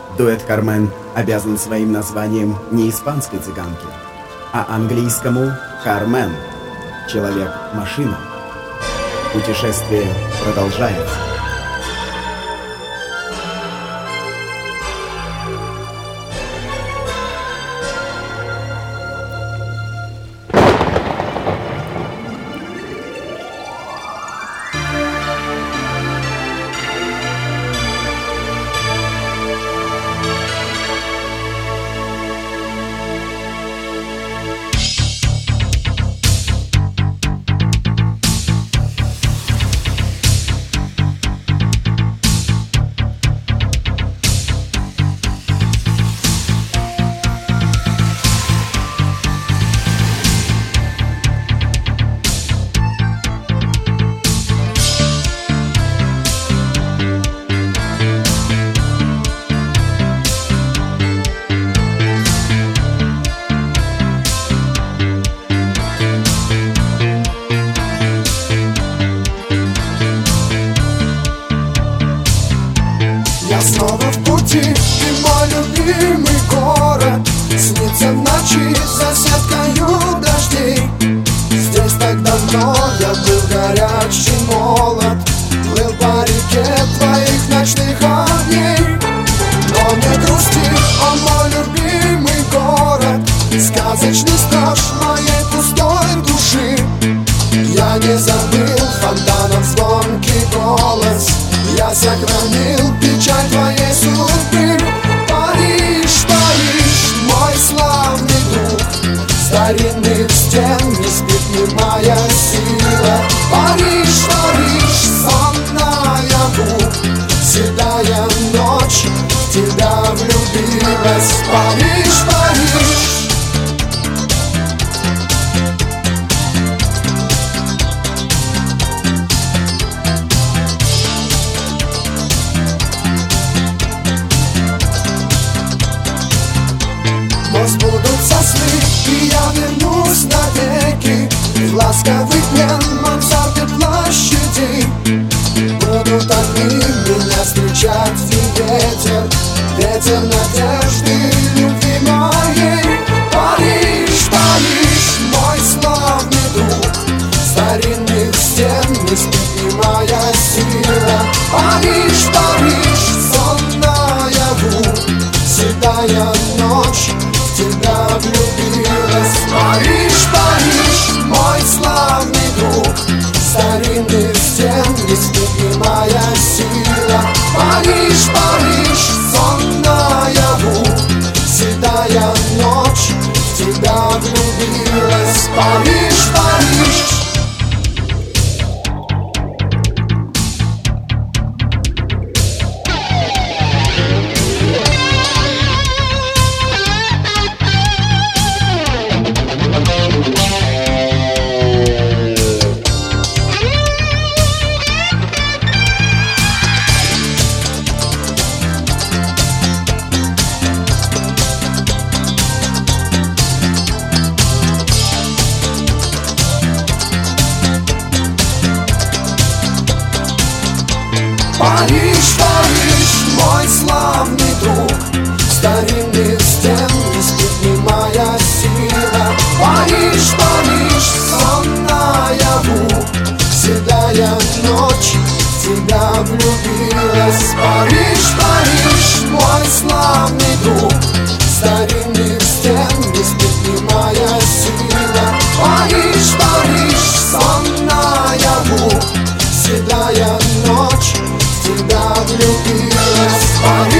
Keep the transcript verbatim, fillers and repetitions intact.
Дуэт «Кармен» обязан своим названием не испанской цыганке, а английскому «Кармен» — «Человек-машина». Путешествие продолжается. Я снова в пути, ты мой любимый город. Снится в ночи за сеткою дождей. Здесь так давно я был горячий, молод, плыл по реке твоих ночных огней. Но не грусти, о мой любимый город, сказочный страж моей пустой души. Я не забыл фонтанов звонкий голос, я сохранил печаль твоей судьбы. Париж, Париж, мой славный друг, старинных стен не спит немая сила. Париж, Париж, сон наяву, седая ночь в тебя влюбилась. Париж, Париж. Сбудутся сны, и я вернусь навеки в ласковый плен мансарды площади. Будут огни меня встречать и ветер, ветер надежды любви моей. Париж, Париж, мой славный друг, старинных стен не спит немая сила. Париж, Париж, сон наяву, седая ночь тебя влюбилась. Париж, Париж, мой славный друг, старинных стен не спит немая сила. Париж, Париж, сон наяву, седая ночь в тебя влюбилась. Париж, Париж. Париж, Париж, мой славный друг, старинных стен не спит немая сила. Париж, Париж, сон наяву, седая ночь в тебя влюбилась. Париж, Париж, мой славный друг, старинных стен не спит немая сила. Париж, Париж, сон наяву, седая ночь тебя влюбилась.